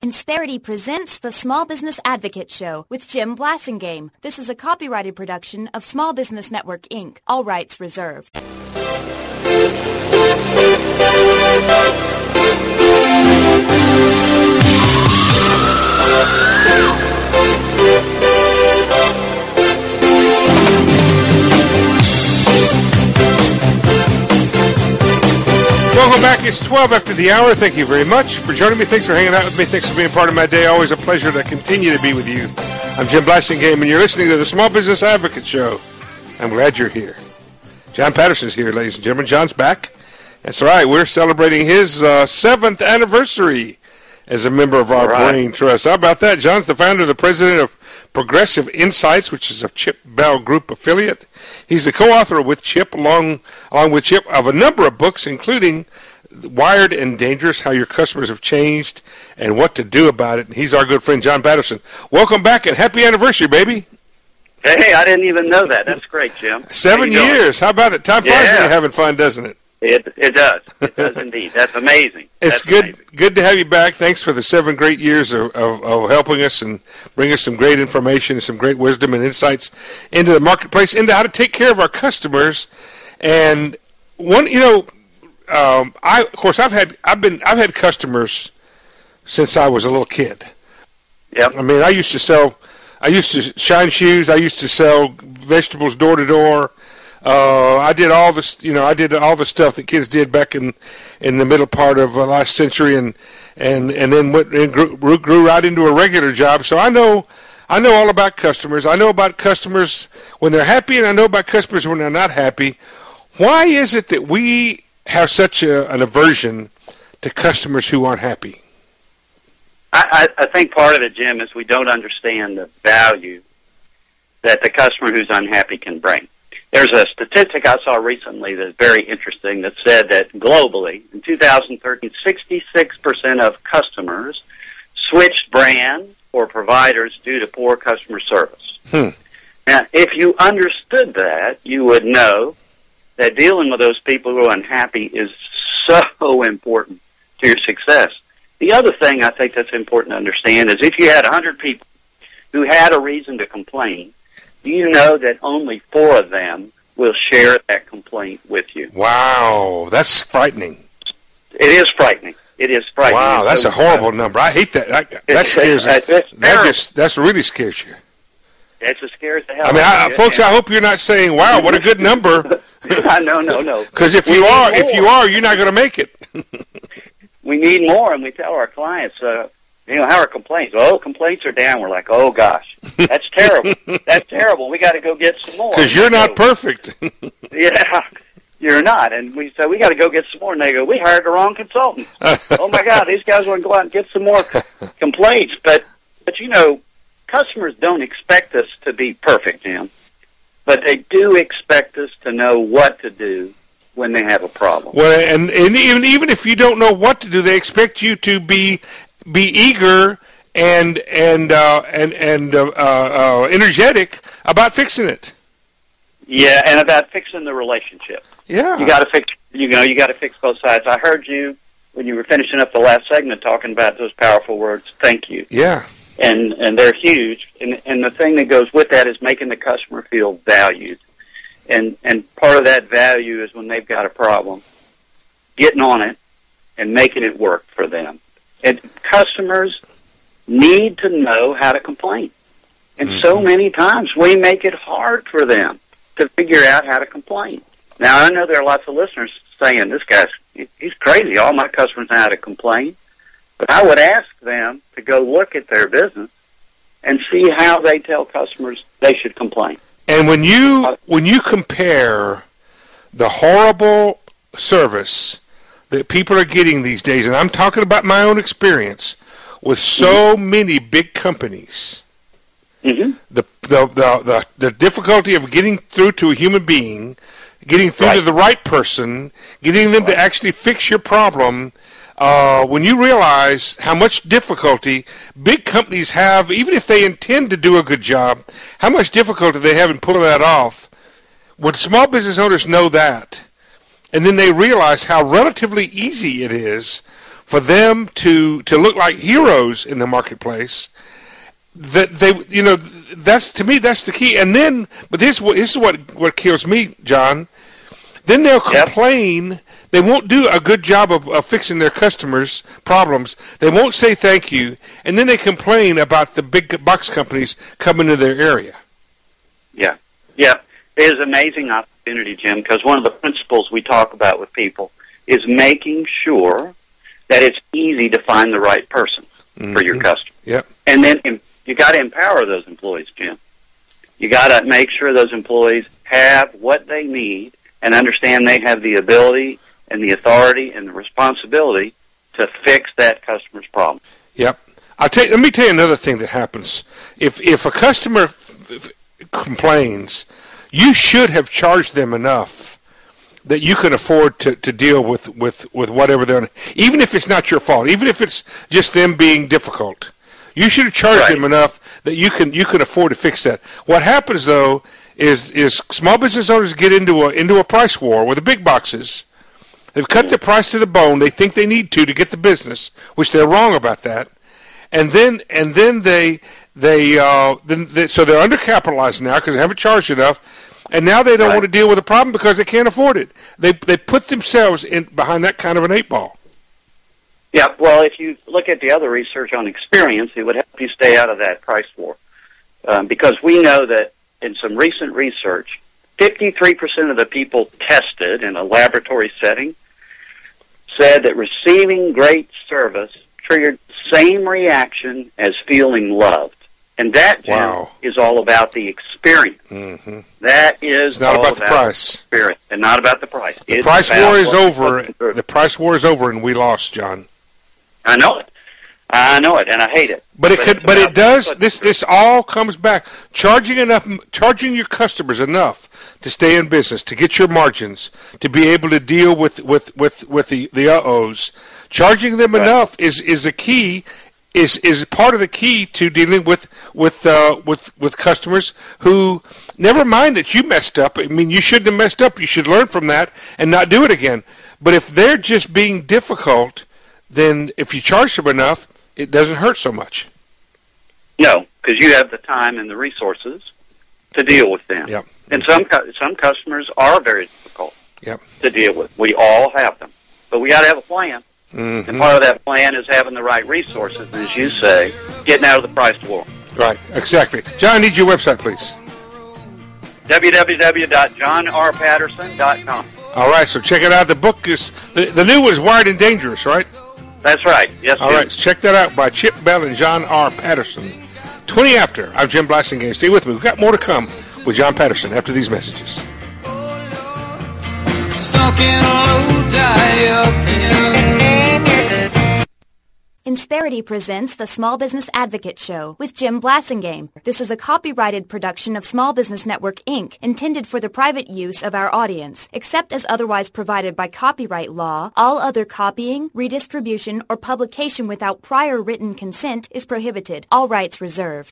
Insperity presents the Small Business Advocate Show with Jim Blasingame. This is a copyrighted production of Small Business Network, Inc. All rights reserved. Welcome back. It's 12 after the hour. Thank you very much for joining me. Thanks for hanging out with me. Thanks for being part of my day. Always a pleasure to continue to be with you. I'm Jim Blasingame, and you're listening to the Small Business Advocate Show. I'm glad you're here. John Patterson's here, ladies and gentlemen. John's back. That's right. We're celebrating his 7th anniversary as a member of our Brain Trust. How about that? John's the founder and the president of Progressive Insights, which is a Chip Bell Group affiliate. He's the co-author with Chip, along with Chip, of a number of books, including Wired and Dangerous, How Your Customers Have Changed and What to Do About It. And he's our good friend, John Patterson. Welcome back and happy anniversary, baby. Hey, I didn't even know that. That's great, Jim. 7 years. How about it? Time flies when you're having fun, doesn't it? It does. It does indeed. That's amazing. It's good to have you back. Thanks for the 7 great years of helping us and bring us some great information and some great wisdom and insights into the marketplace, into how to take care of our customers. And I've had customers since I was a little kid. Yep. I mean, I used to shine shoes. I used to sell vegetables door to door. I did all this, I did all the stuff that kids did back in the middle part of last century, and then went and grew right into a regular job. So I know all about customers. I know about customers when they're happy, and I know about customers when they're not happy. Why is it that we have such an aversion to customers who aren't happy? I think part of it, Jim, is we don't understand the value that the customer who's unhappy can bring. There's a statistic I saw recently that's very interesting that said that globally, in 2013, 66% of customers switched brands or providers due to poor customer service. Now, if you understood that, you would know that dealing with those people who are unhappy is so important to your success. The other thing I think that's important to understand is if you had 100 people who had a reason to complain, you know that only 4 of them will share that complaint with you. Wow, that's frightening. It is frightening. It is frightening. Wow, that's a horrible number. I hate that. That scares me. That really scares you. That just scares the hell out of you. Folks, I hope you're not saying, wow, what a good number. No. Because if you are, you're not going to make it. We need more, and we tell our clients, how are complaints? Oh, complaints are down. We're like, oh, gosh, that's terrible. That's terrible. We got to go get some more. Because you're not perfect. Yeah, you're not. And we say, we got to go get some more. And they go, we hired the wrong consultant. Oh, my God, these guys want to go out and get some more complaints. But customers don't expect us to be perfect, Jim. But they do expect us to know what to do when they have a problem. Well, and even if you don't know what to do, they expect you to be eager and energetic about fixing it. Yeah, and about fixing the relationship. Yeah, you got to fix. You got to fix both sides. I heard you when you were finishing up the last segment talking about those powerful words. Thank you. Yeah, and they're huge. And the thing that goes with that is making the customer feel valued. And part of that value is when they've got a problem, getting on it and making it work for them. And customers need to know how to complain. And so many times we make it hard for them to figure out how to complain. Now, I know there are lots of listeners saying, this guy's, he's crazy. All my customers know how to complain. But I would ask them to go look at their business and see how they tell customers they should complain. And when you compare the horrible service that people are getting these days, and I'm talking about my own experience with so many big companies, the difficulty of getting through to a human being, getting through to the right person, getting them to actually fix your problem, when you realize how much difficulty big companies have, even if they intend to do a good job, how much difficulty they have in pulling that off, when small business owners know that, and then they realize how relatively easy it is for them to look like heroes in the marketplace, that they, that's, to me, that's the key. And then, but this is what kills me, John. Then they'll complain. They won't do a good job of fixing their customers' problems. They won't say thank you, and then they complain about the big box companies coming to their area. Yeah. It is an amazing opportunity, Jim, because one of the principles we talk about with people is making sure that it's easy to find the right person for your customer. Yep. And then you got to empower those employees, Jim. You got to make sure those employees have what they need and understand they have the ability and the authority and the responsibility to fix that customer's problem. Yep. Let me tell you another thing that happens. If a customer complains, you should have charged them enough that you can afford to deal with whatever they're, even if it's not your fault, even if it's just them being difficult. You should have charged them enough that you can afford to fix that. What happens though is small business owners get into a price war with the big boxes. They've cut their price to the bone. They think they need to get the business, which they're wrong about that. And then so they're undercapitalized now because they haven't charged enough, and now they don't want to deal with the problem because they can't afford it. They put themselves behind that kind of an 8-ball. Yeah, well, if you look at the other research on experience, it would help you stay out of that price war. Because we know that in some recent research, 53% of the people tested in a laboratory setting said that receiving great service triggered the same reaction as feeling loved. And that, Jim, is all about the experience. Mm-hmm. That is it's not all about the price. Experience, and not about the price. The price war is over. The price war is over, and we lost, John. I know it, and I hate it. But it does. This all comes back. Charging your customers enough to stay in business, to get your margins, to be able to deal with the uh-ohs. Charging them enough is a key. Is part of the key to dealing with customers who, never mind that you messed up. I mean, you shouldn't have messed up. You should learn from that and not do it again. But if they're just being difficult, then if you charge them enough, it doesn't hurt so much. No, because you have the time and the resources to deal with them. Yep. And some customers are very difficult to deal with. We all have them. But we got to have a plan. Mm-hmm. And part of that plan is having the right resources, and as you say, getting out of the price war. Right, exactly. John, I need your website, please. www.johnrpatterson.com. All right, so check it out. The book is, the new one is Wired and Dangerous, right? That's right. Yes, all right, so check that out by Chip Bell and John R. Patterson. 20 after. I'm Jim Blasingame. Stay with me. We've got more to come with John Patterson after these messages. Stuck in a low diaphragm. Insperity presents the Small Business Advocate Show with Jim Blasingame. This is a copyrighted production of Small Business Network, Inc., intended for the private use of our audience. Except as otherwise provided by copyright law, all other copying, redistribution, or publication without prior written consent is prohibited. All rights reserved.